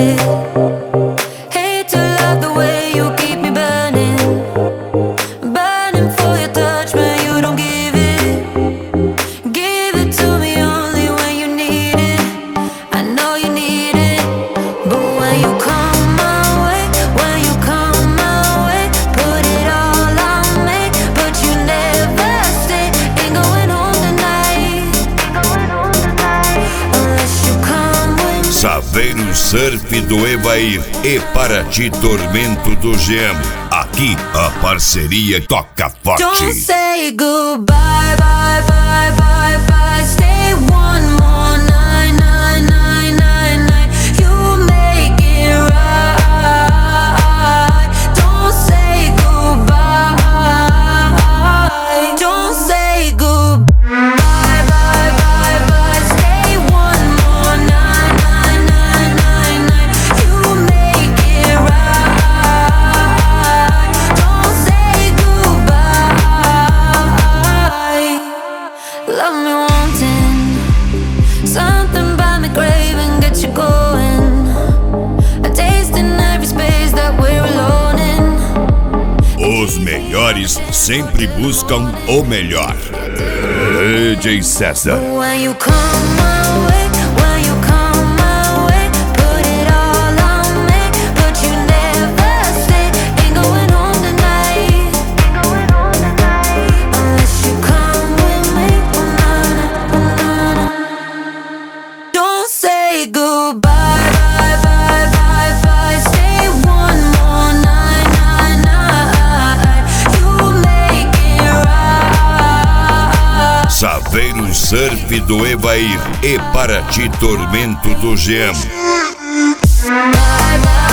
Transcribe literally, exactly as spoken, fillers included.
it. Hate to love the way you keep me burning, burning for your touch, but you don't give it. Give it to me only when you need it. I know you need it, but when you come my way, when you come my way, put it all on me, but you never stay. Ain't going home tonight, unless you come with me. Saveiro Surf do Evair e Paraty Tormento do Gemo. Aqui a parceria toca Don't forte. say goodbye, bye, bye, bye, bye. Stay one more night, night, night, night, night. You make it right. Don't say goodbye. Don't say goodbye, bye, bye, bye. Stay one more night, night, night, night, night. You make it right. Don't say goodbye. Love me wanting something by me craving, get you going. A taste in every space that we're alone in. Os melhores sempre buscam o melhor. D J César. When you come my way, when you come my way, put it all on me, but you never stay. Ain't going home tonight, unless you come with me. Oh, na, na, na, na. Don't say goodbye, bye, bye, bye, bye. Stay one more night, night, night. You make it right. Saveiro Surf do Evair e Paraty Tormento do Gemo. Bye, bye.